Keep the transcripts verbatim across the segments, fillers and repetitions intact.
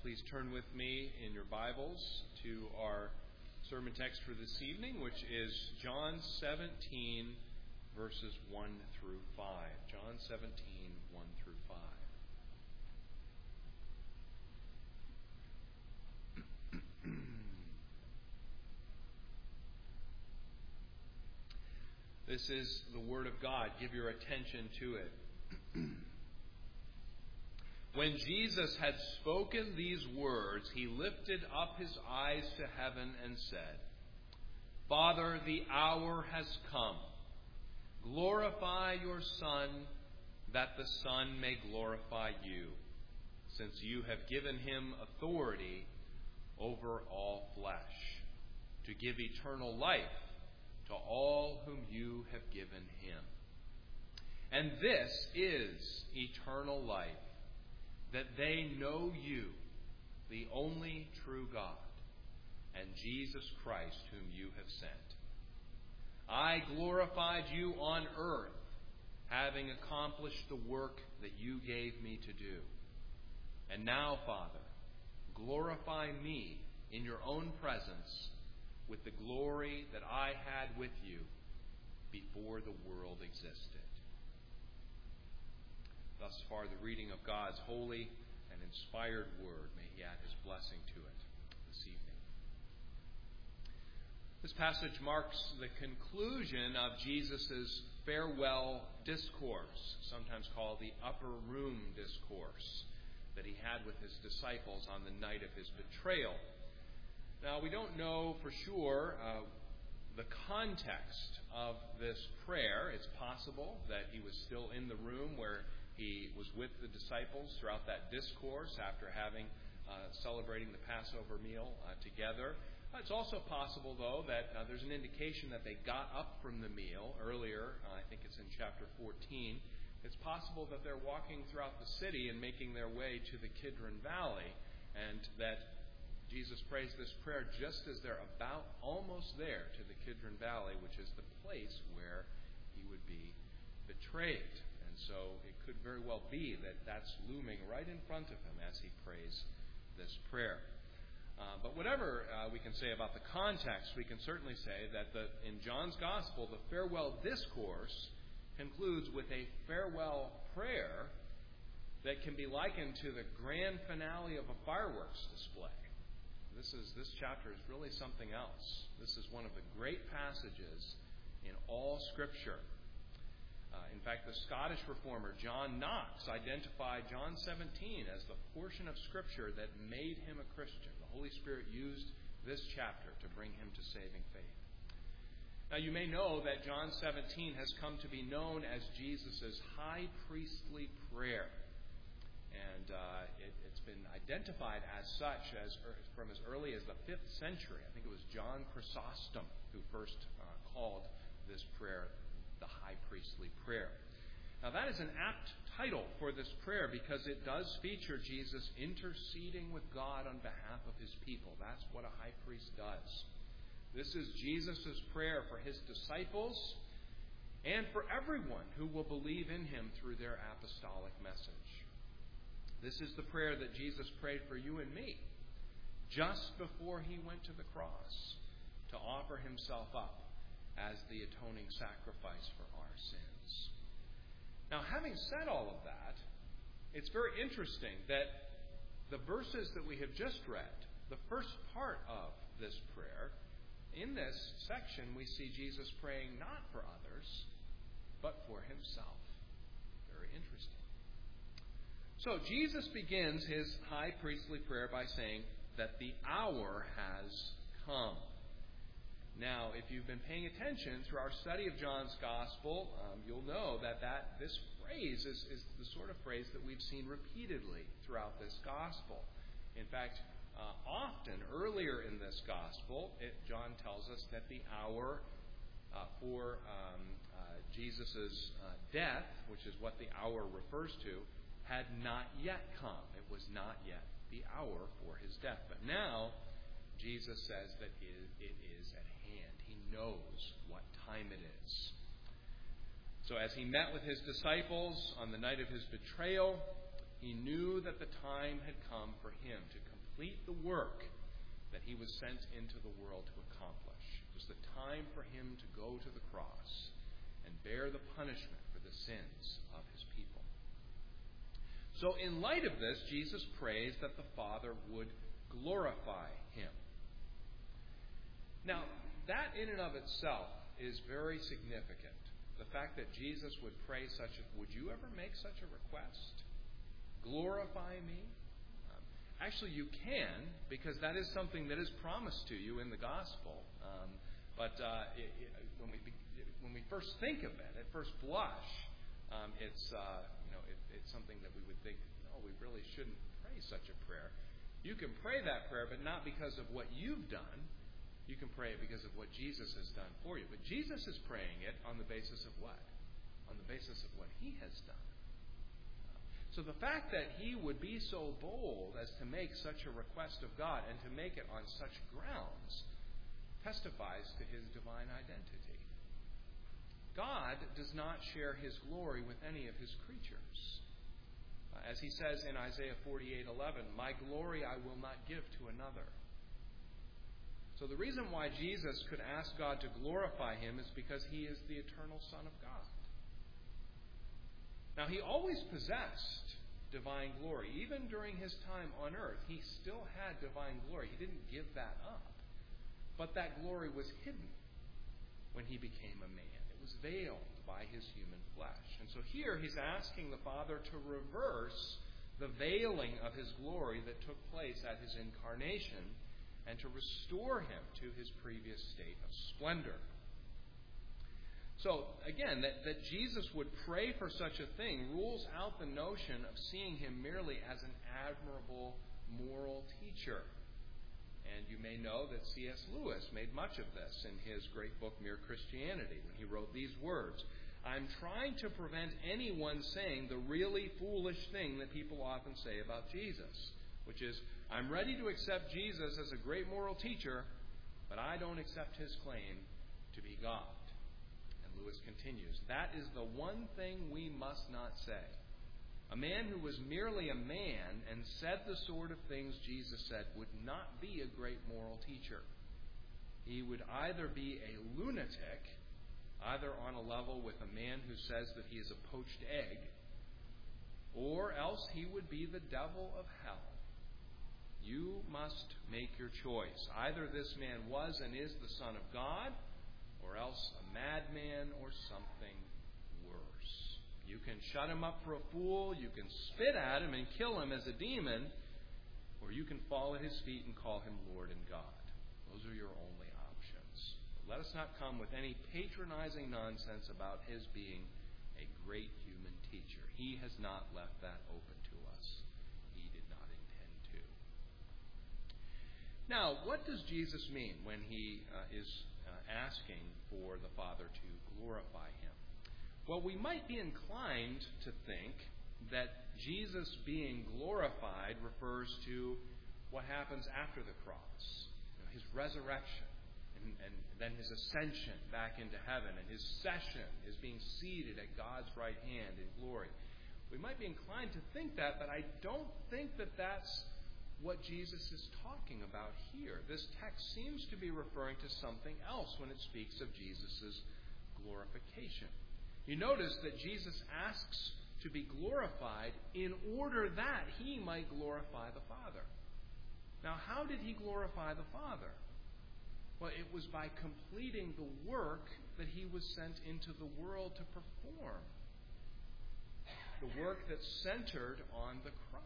please turn with me in your Bibles to our sermon text for this evening, which is John seventeen, verses one through five. John seventeen, one through five. This is the Word of God. Give your attention to it. When Jesus had spoken these words, he lifted up his eyes to heaven and said, Father, the hour has come. Glorify your Son, that the Son may glorify you, since you have given him authority over all flesh, to give eternal life to all whom you have given him. And this is eternal life, that they know you, the only true God, and Jesus Christ whom you have sent. I glorified you on earth, having accomplished the work that you gave me to do. And now, Father, glorify me in your own presence with the glory that I had with you before the world existed. Thus far, the reading of God's holy and inspired word. May he add his blessing to it this evening. This passage marks the conclusion of Jesus' farewell discourse, sometimes called the upper room discourse, that he had with his disciples on the night of his betrayal. Now, we don't know for sure uh, the context of this prayer. It's possible that he was still in the room where he was with the disciples throughout that discourse after having uh, celebrating the Passover meal uh, together. Uh, it's also possible, though, that uh, there's an indication that they got up from the meal earlier. Uh, I think it's in chapter fourteen. It's possible that they're walking throughout the city and making their way to the Kidron Valley, and that Jesus prays this prayer just as they're about almost there to the Kidron Valley, which is the place where he would be betrayed. So it could very well be that that's looming right in front of him as he prays this prayer. Uh, but whatever uh, we can say about the context, we can certainly say that the, in John's Gospel, the farewell discourse concludes with a farewell prayer that can be likened to the grand finale of a fireworks display. This is this chapter is really something else. This is one of the great passages in all Scripture. Uh, in fact, the Scottish reformer John Knox identified John seventeen as the portion of Scripture that made him a Christian. The Holy Spirit used this chapter to bring him to saving faith. Now, you may know that John seventeen has come to be known as Jesus' high priestly prayer. And uh, it, it's been identified as such as from as early as the fifth century. I think it was John Chrysostom who first uh, called this prayer the high priestly prayer. Now, that is an apt title for this prayer because it does feature Jesus interceding with God on behalf of his people. That's what a high priest does. This is Jesus' prayer for his disciples and for everyone who will believe in him through their apostolic message. This is the prayer that Jesus prayed for you and me just before he went to the cross to offer himself up as the atoning sacrifice for our sins. Now, having said all of that, it's very interesting that the verses that we have just read, the first part of this prayer, in this section we see Jesus praying not for others, but for himself. Very interesting. So, Jesus begins his high priestly prayer by saying that the hour has come. Now, if you've been paying attention through our study of John's Gospel, um, you'll know that, that this phrase is, is the sort of phrase that we've seen repeatedly throughout this Gospel. In fact, uh, often earlier in this Gospel, it, John tells us that the hour uh, for um, uh, Jesus' uh, death, which is what the hour refers to, had not yet come. It was not yet the hour for his death. But now, Jesus says that it, it is at hand. He knows what time it is. So as he met with his disciples on the night of his betrayal, he knew that the time had come for him to complete the work that he was sent into the world to accomplish. It was the time for him to go to the cross and bear the punishment for the sins of his people. So in light of this, Jesus prays that the Father would glorify him. Now, that in and of itself is very significant. The fact that Jesus would pray such a, would you ever make such a request? Glorify me? Um, actually, you can, because that is something that is promised to you in the gospel. Um, but uh, it, it, when we when we first think of it, at first blush, um, it's uh, you know it, it's something that we would think, no, we really shouldn't pray such a prayer. You can pray that prayer, but not because of what you've done. You can pray it because of what Jesus has done for you. But Jesus is praying it on the basis of what? On the basis of what he has done. So the fact that he would be so bold as to make such a request of God and to make it on such grounds testifies to his divine identity. God does not share his glory with any of his creatures. As he says in Isaiah forty-eight eleven, "My glory I will not give to another." So the reason why Jesus could ask God to glorify him is because he is the eternal Son of God. Now, he always possessed divine glory. Even during his time on earth, he still had divine glory. He didn't give that up. But that glory was hidden when he became a man. It was veiled by his human flesh. And so here he's asking the Father to reverse the veiling of his glory that took place at his incarnation, and to restore him to his previous state of splendor. So, again, that, that Jesus would pray for such a thing rules out the notion of seeing him merely as an admirable moral teacher. And you may know that C S Lewis made much of this in his great book, Mere Christianity, when he wrote these words: "I'm trying to prevent anyone saying the really foolish thing that people often say about Jesus, which is, I'm ready to accept Jesus as a great moral teacher, but I don't accept his claim to be God." And Lewis continues, "That is the one thing we must not say. A man who was merely a man and said the sort of things Jesus said would not be a great moral teacher. He would either be a lunatic, either on a level with a man who says that he is a poached egg, or else he would be the devil of hell. You must make your choice. Either this man was and is the Son of God, or else a madman or something worse. You can shut him up for a fool, you can spit at him and kill him as a demon, or you can fall at his feet and call him Lord and God. Those are your only options. But let us not come with any patronizing nonsense about his being a great human teacher. He has not left that open to us. He did not intend to. Now, what does Jesus mean when he uh, is uh, asking for the Father to glorify him? Well, we might be inclined to think that Jesus being glorified refers to what happens after the cross, you know, his resurrection, and, and then his ascension back into heaven, and his session, his being seated at God's right hand in glory. We might be inclined to think that, but I don't think that that's what Jesus is talking about here. This text seems to be referring to something else when it speaks of Jesus' glorification. You notice that Jesus asks to be glorified in order that he might glorify the Father. Now, how did he glorify the Father? Well, it was by completing the work that he was sent into the world to perform. The work that's centered on the cross.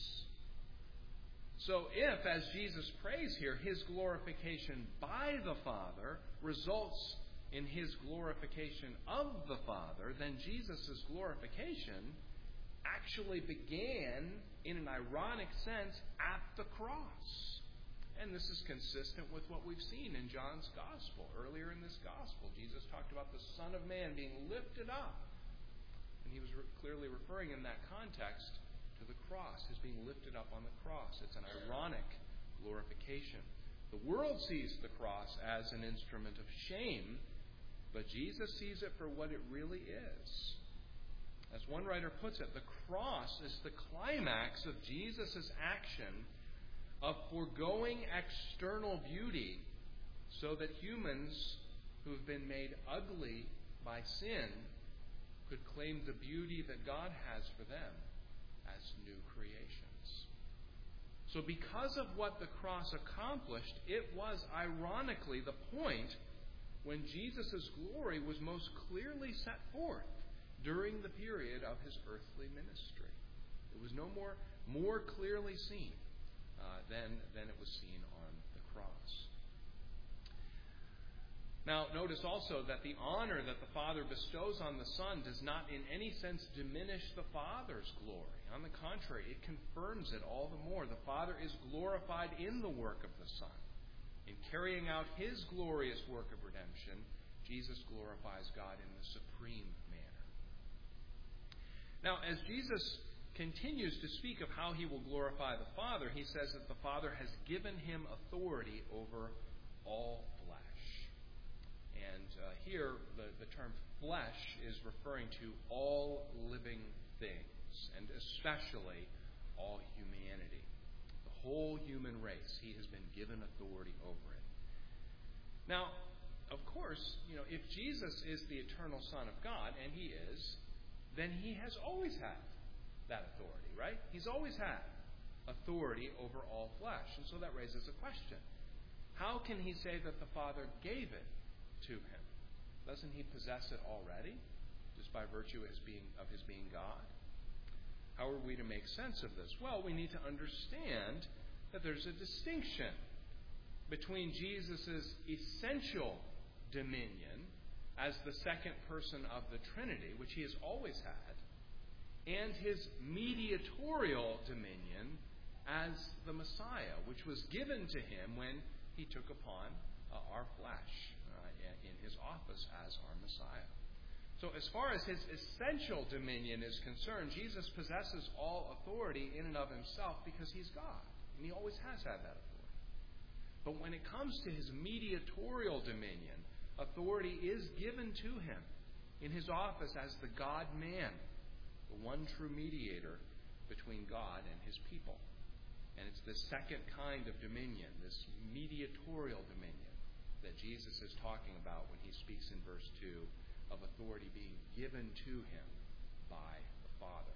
So if, as Jesus prays here, his glorification by the Father results in his glorification of the Father, then Jesus' glorification actually began, in an ironic sense, at the cross. And this is consistent with what we've seen in John's Gospel. Earlier in this Gospel, Jesus talked about the Son of Man being lifted up. And he was re- clearly referring in that context to the cross, his being lifted up on the cross. It's an ironic glorification. The world sees the cross as an instrument of shame, but Jesus sees it for what it really is. As one writer puts it, the cross is the climax of Jesus' action of foregoing external beauty so that humans who've been made ugly by sin could claim the beauty that God has for them as new creations. So because of what the cross accomplished, it was ironically the point when Jesus' glory was most clearly set forth during the period of his earthly ministry. It was no more, more clearly seen uh, than, than it was seen on the cross. Now, notice also that the honor that the Father bestows on the Son does not in any sense diminish the Father's glory. On the contrary, it confirms it all the more. The Father is glorified in the work of the Son. In carrying out his glorious work of redemption, Jesus glorifies God in the supreme manner. Now, as Jesus continues to speak of how he will glorify the Father, he says that the Father has given him authority over all flesh. And uh, here, the, the term flesh is referring to all living things, and especially all humanity. The whole human race, he has been given authority over it. Now, of course, you know, if Jesus is the eternal Son of God, and he is, then he has always had that authority, right? He's always had authority over all flesh. And so that raises a question. How can he say that the Father gave it to him? Doesn't he possess it already, just by virtue of his being, of his being God? How are we to make sense of this? Well, we need to understand that there's a distinction between Jesus' essential dominion as the second person of the Trinity, which he has always had, and his mediatorial dominion as the Messiah, which was given to him when he took upon uh, our flesh uh, in his office as our Messiah. So as far as his essential dominion is concerned, Jesus possesses all authority in and of himself because he's God, and he always has had that authority. But when it comes to his mediatorial dominion, authority is given to him in his office as the God-man, the one true mediator between God and his people. And it's this second kind of dominion, this mediatorial dominion, that Jesus is talking about when he speaks in verse two of authority being given to him by the Father.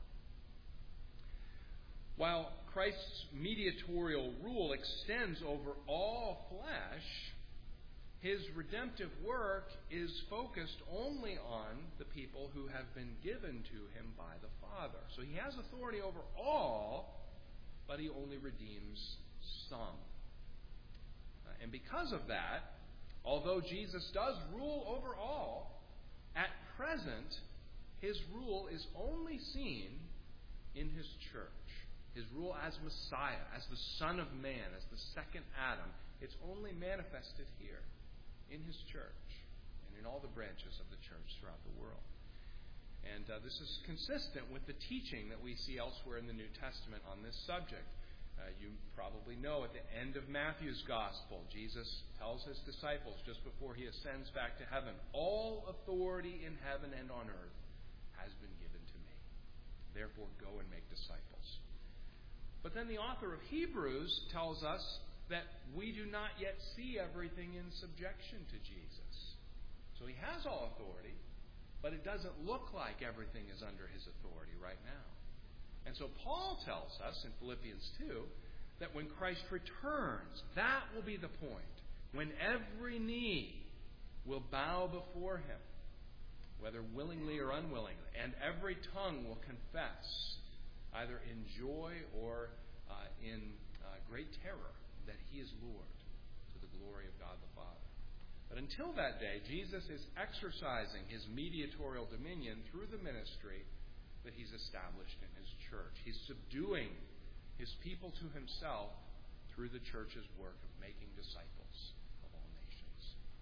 While Christ's mediatorial rule extends over all flesh, his redemptive work is focused only on the people who have been given to him by the Father. So he has authority over all, but he only redeems some. Uh, and because of that, although Jesus does rule over all, at present, his rule is only seen in his church. His rule as Messiah, as the Son of Man, as the second Adam, it's only manifested here in his church and in all the branches of the church throughout the world. And uh, this is consistent with the teaching that we see elsewhere in the New Testament on this subject. Uh, you probably know at the end of Matthew's Gospel, Jesus tells his disciples just before he ascends back to heaven, all authority in heaven and on earth has been given to me. Therefore, go and make disciples. But then the author of Hebrews tells us that we do not yet see everything in subjection to Jesus. So he has all authority, but it doesn't look like everything is under his authority right now. And so Paul tells us in Philippians two that when Christ returns, that will be the point when every knee will bow before him, whether willingly or unwillingly, and every tongue will confess, either in joy or uh, in uh, great terror, that he is Lord, to the glory of God the Father. But until that day, Jesus is exercising his mediatorial dominion through the ministry that he's established in his church. He's subduing his people to himself through the church's work of making disciples of all nations.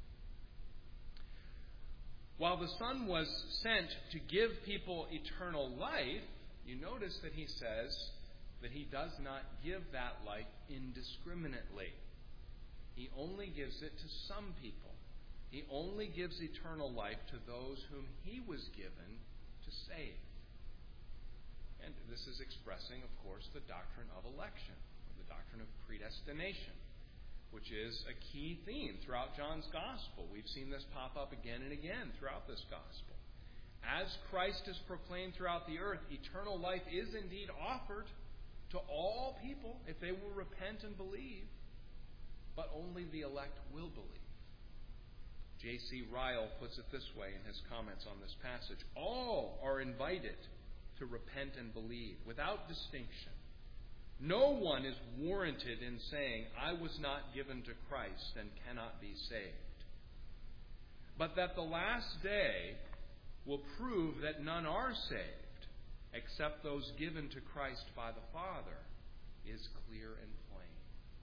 While the Son was sent to give people eternal life, you notice that he says that he does not give that life indiscriminately. He only gives it to some people. He only gives eternal life to those whom he was given to save. And this is expressing, of course, the doctrine of election, of the the doctrine of predestination, which is a key theme throughout John's Gospel. We've seen this pop up again and again throughout this Gospel. As Christ is proclaimed throughout the earth, eternal life is indeed offered to all people if they will repent and believe, but only the elect will believe. J C Ryle puts it this way in his comments on this passage. All are invited to repent and believe without distinction. No one is warranted in saying, I was not given to Christ and cannot be saved. But that the last day will prove that none are saved, except those given to Christ by the Father, is clear and plain.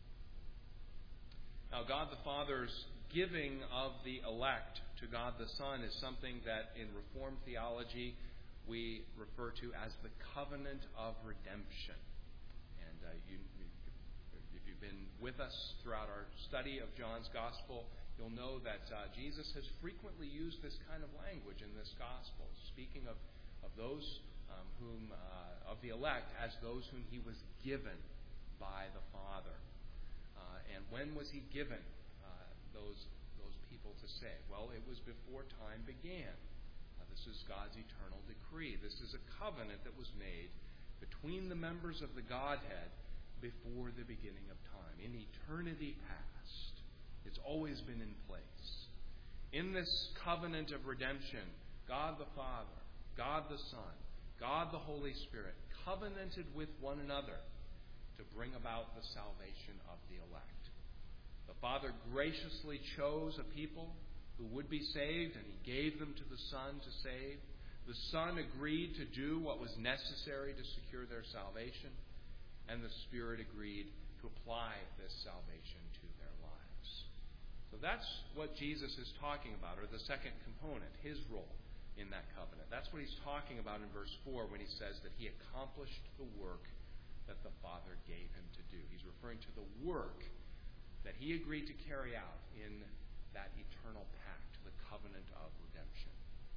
Now, God the Father's giving of the elect to God the Son is something that in Reformed theology we refer to as the covenant of redemption. And uh, you, if you've been with us throughout our study of John's Gospel, you'll know that uh, Jesus has frequently used this kind of language in this Gospel, speaking of, of those um, whom, uh, of the elect as those whom he was given by the Father. Uh, and when was he given uh, those, those people to save? Well, it was before time began. Uh, this is God's eternal decree. This is a covenant that was made between the members of the Godhead before the beginning of time. In eternity past, it's always been in place. In this covenant of redemption, God the Father, God the Son, God the Holy Spirit covenanted with one another to bring about the salvation of the elect. The Father graciously chose a people who would be saved, and he gave them to the Son to save. The Son agreed to do what was necessary to secure their salvation, and the Spirit agreed to apply this salvation to their lives. So that's what Jesus is talking about, or the second component, his role in that covenant. That's what he's talking about in verse four when he says that he accomplished the work that the Father gave him to do. He's referring to the work that he agreed to carry out in that eternal pact, the covenant of redemption.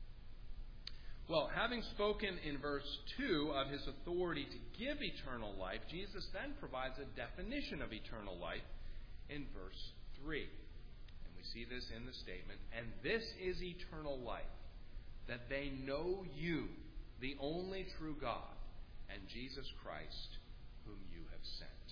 Well, having spoken in verse two of his authority to give eternal life, Jesus then provides a definition of eternal life in verse three. And we see this in the statement, and this is eternal life, that they know you, the only true God, and Jesus Christ, whom you have sent.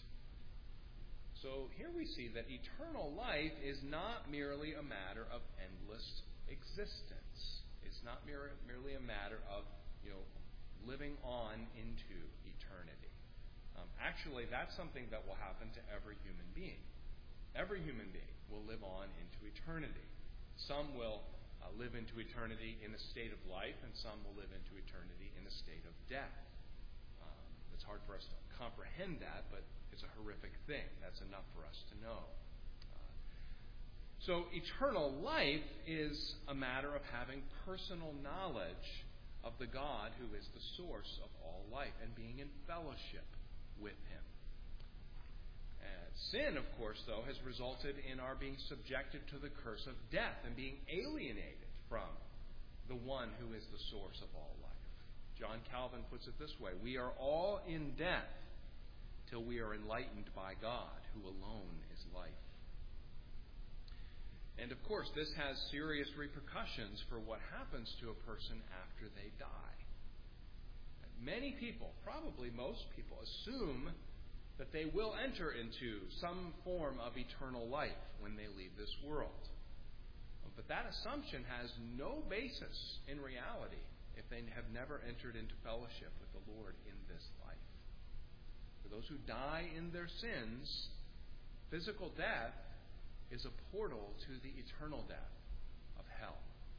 So here we see that eternal life is not merely a matter of endless existence. It's not mere, merely a matter of, you know, living on into eternity. Um, actually, that's something that will happen to every human being. Every human being will live on into eternity. Some will uh, live into eternity in a state of life, and some will live into eternity in a state of death. Um, it's hard for us to comprehend that, but it's a horrific thing. That's enough for us to know. So eternal life is a matter of having personal knowledge of the God who is the source of all life and being in fellowship with him. And sin, of course, though, has resulted in our being subjected to the curse of death and being alienated from the one who is the source of all life. John Calvin puts it this way: we are all in death till we are enlightened by God, who alone is life. And of course, this has serious repercussions for what happens to a person after they die. Many people, probably most people, assume that they will enter into some form of eternal life when they leave this world. But that assumption has no basis in reality if they have never entered into fellowship with the Lord in this life. For those who die in their sins, physical death is a portal to the eternal death of hell.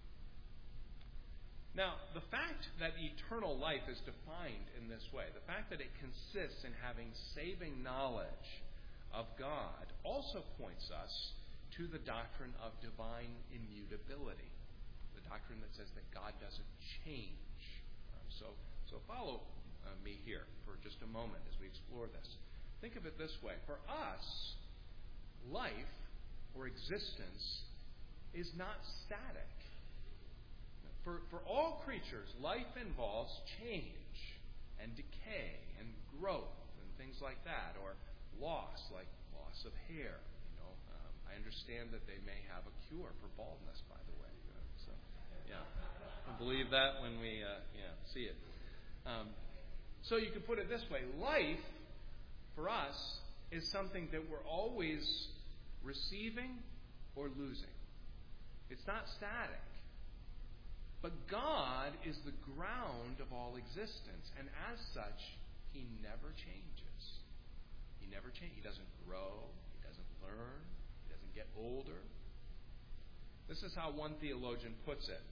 Now, the fact that eternal life is defined in this way, the fact that it consists in having saving knowledge of God, also points us to the doctrine of divine immutability, the doctrine that says that God doesn't change. Um, so, so follow uh, me here for just a moment as we explore this. Think of it this way. For us, life or existence is not static. For, for all creatures, life involves change and decay and growth and things like that, or, loss, like loss of hair. You know, um, I understand that they may have a cure for baldness, by the way. Uh, so, yeah, I believe that when we uh, yeah see it. Um, so you could put it this way: life for us is something that we're always receiving or losing. It's not static. But God is the ground of all existence, and as such, He never changes. He never changes. He doesn't grow. He doesn't learn. He doesn't get older. This is how one theologian puts it.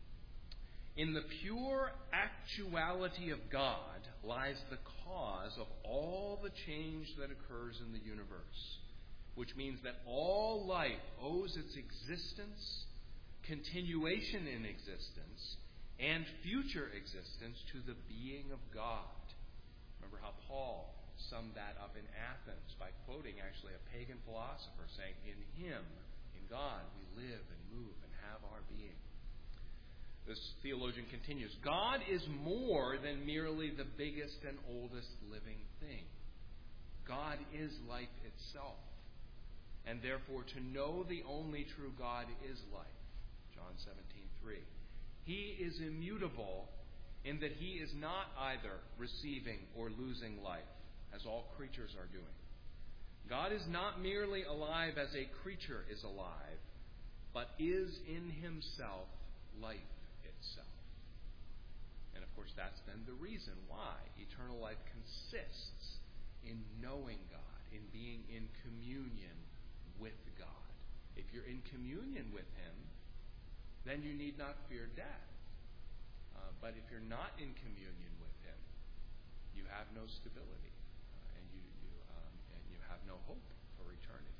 In the pure actuality of God lies the cause of all the change that occurs in the universe, which means that all life owes its existence, continuation in existence, and future existence to the being of God. Remember how Paul summed that up in Athens by quoting actually a pagan philosopher saying, in Him, in God, we live and move and have our being. This theologian continues, God is more than merely the biggest and oldest living thing. God is life itself. And therefore, to know the only true God is life. John seventeen three. He is immutable in that He is not either receiving or losing life, as all creatures are doing. God is not merely alive as a creature is alive, but is in Himself life itself. And of course, that's then the reason why eternal life consists in knowing God, in being in communion with God. If you're in communion with Him, then you need not fear death. Uh, but if you're not in communion with Him, you have no stability, uh, and you, you um, and you have no hope for eternity.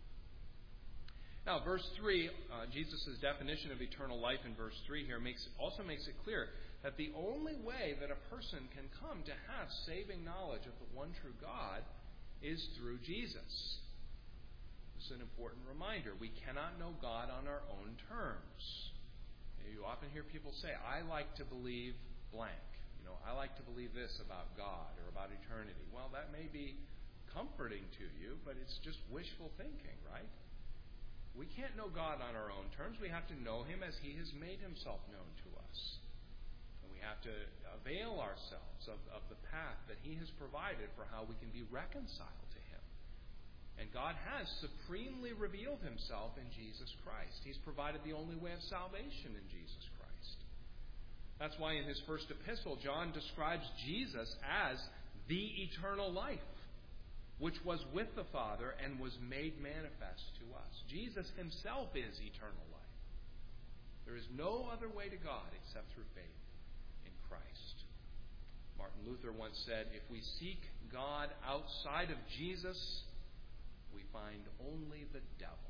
Now, verse three, uh, Jesus' definition of eternal life in verse three here makes also makes it clear that the only way that a person can come to have saving knowledge of the one true God is through Jesus. This is an important reminder. We cannot know God on our own terms. You often hear people say, I like to believe blank. You know, I like to believe this about God or about eternity. Well, that may be comforting to you, but it's just wishful thinking, right? We can't know God on our own terms. We have to know Him as He has made Himself known to us. And we have to avail ourselves of, of the path that He has provided for how we can be reconciled to Him. And God has supremely revealed Himself in Jesus Christ. He's provided the only way of salvation in Jesus Christ. That's why in his first epistle, John describes Jesus as the eternal life, which was with the Father and was made manifest to us. Jesus Himself is eternal life. There is no other way to God except through faith in Christ. Martin Luther once said, if we seek God outside of Jesus, we find only the devil.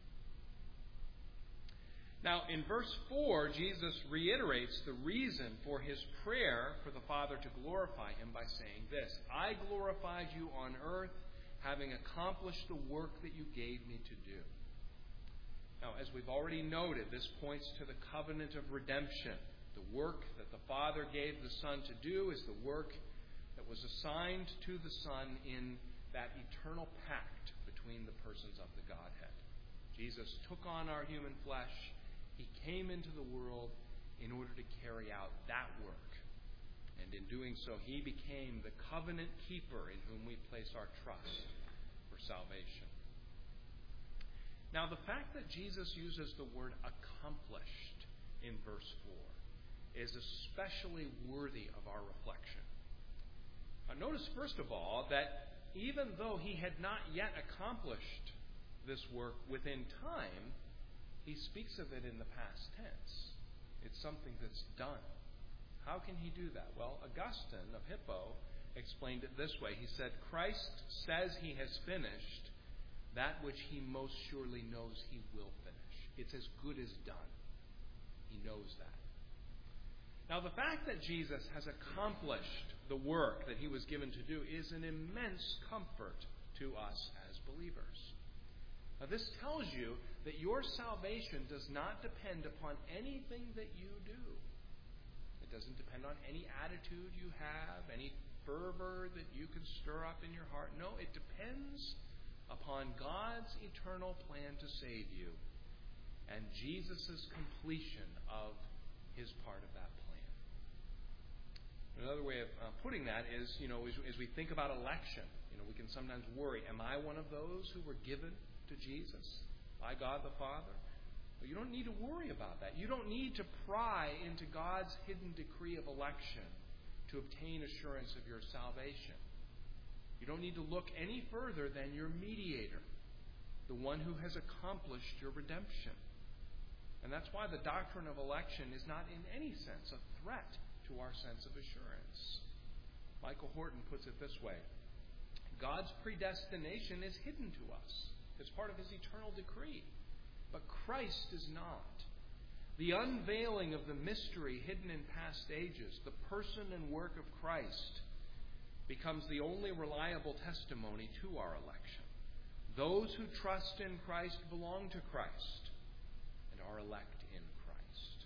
Now, in verse four, Jesus reiterates the reason for His prayer for the Father to glorify Him by saying this, I glorified you on earth, having accomplished the work that you gave me to do. Now, as we've already noted, this points to the covenant of redemption. The work that the Father gave the Son to do is the work that was assigned to the Son in that eternal pact between the persons of the Godhead. Jesus took on our human flesh. He came into the world in order to carry out that work. And in doing so, He became the covenant keeper in whom we place our trust for salvation. Now, the fact that Jesus uses the word accomplished in verse four is especially worthy of our reflection. Now, notice, first of all, that even though He had not yet accomplished this work within time, He speaks of it in the past tense. It's something that's done. How can He do that? Well, Augustine of Hippo explained it this way. He said, Christ says He has finished that which He most surely knows He will finish. It's as good as done. He knows that. Now, the fact that Jesus has accomplished the work that He was given to do is an immense comfort to us as believers. Now, this tells you that your salvation does not depend upon anything that you do. It doesn't depend on any attitude you have, any fervor that you can stir up in your heart. No, it depends upon God's eternal plan to save you and Jesus' completion of his part of that plan. Another way of uh, putting that is, you know, as, as we think about election, you know, we can sometimes worry, am I one of those who were given to Jesus by God the Father? Well, you don't need to worry about that. You don't need to pry into God's hidden decree of election to obtain assurance of your salvation. You don't need to look any further than your mediator, the one who has accomplished your redemption. And that's why the doctrine of election is not in any sense a threat to our sense of assurance. Michael Horton puts it this way: God's predestination is hidden to us. It's part of his eternal decree. But Christ is not. The unveiling of the mystery hidden in past ages, the person and work of Christ, becomes the only reliable testimony to our election. Those who trust in Christ belong to Christ and are elect in Christ.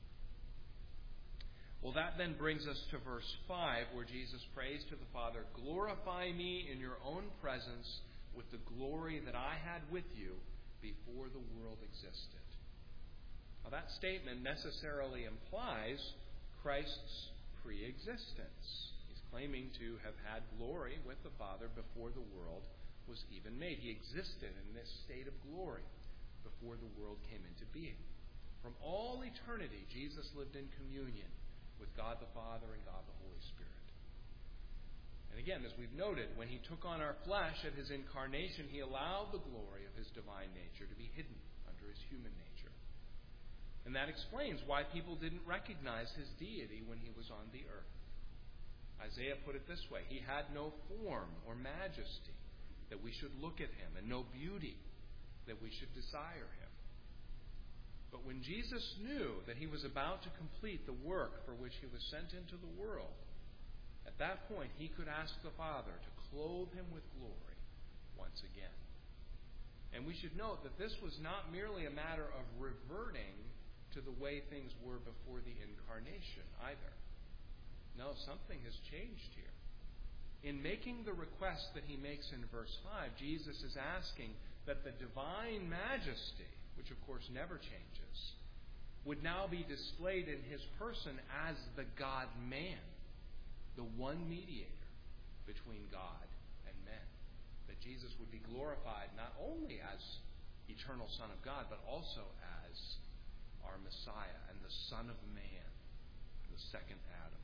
Well, that then brings us to verse five, where Jesus prays to the Father, "Glorify me in your own presence with the glory that I had with you before the world existed." Now, that statement necessarily implies Christ's pre-existence. Claiming to have had glory with the Father before the world was even made. He existed in this state of glory before the world came into being. From all eternity, Jesus lived in communion with God the Father and God the Holy Spirit. And again, as we've noted, when he took on our flesh at his incarnation, he allowed the glory of his divine nature to be hidden under his human nature. And that explains why people didn't recognize his deity when he was on the earth. Isaiah put it this way: he had no form or majesty that we should look at him, and no beauty that we should desire him. But when Jesus knew that he was about to complete the work for which he was sent into the world, at that point he could ask the Father to clothe him with glory once again. And we should note that this was not merely a matter of reverting to the way things were before the incarnation either. No, something has changed here. In making the request that he makes in verse five, Jesus is asking that the divine majesty, which of course never changes, would now be displayed in his person as the God-man, the one mediator between God and men. That Jesus would be glorified not only as eternal Son of God, but also as our Messiah and the Son of Man, the second Adam.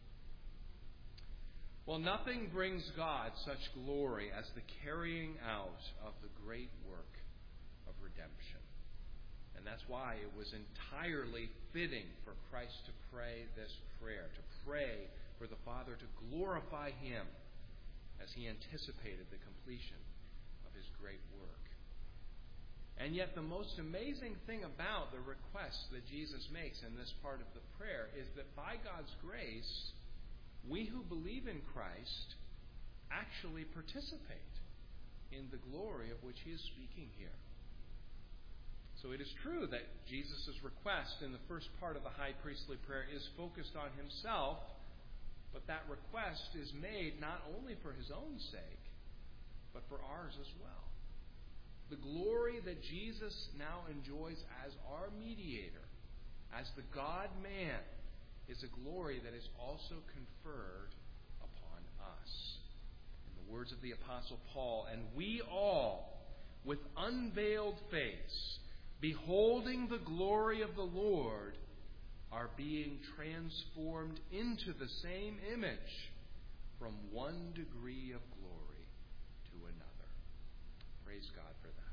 Well, nothing brings God such glory as the carrying out of the great work of redemption. And that's why it was entirely fitting for Christ to pray this prayer, to pray for the Father to glorify him as he anticipated the completion of his great work. And yet the most amazing thing about the request that Jesus makes in this part of the prayer is that by God's grace, we who believe in Christ actually participate in the glory of which he is speaking here. So it is true that Jesus' request in the first part of the high priestly prayer is focused on himself, but that request is made not only for his own sake, but for ours as well. The glory that Jesus now enjoys as our mediator, as the God-man, is a glory that is also conferred upon us. In the words of the Apostle Paul, "And we all, with unveiled face, beholding the glory of the Lord, are being transformed into the same image from one degree of glory to another." Praise God for that.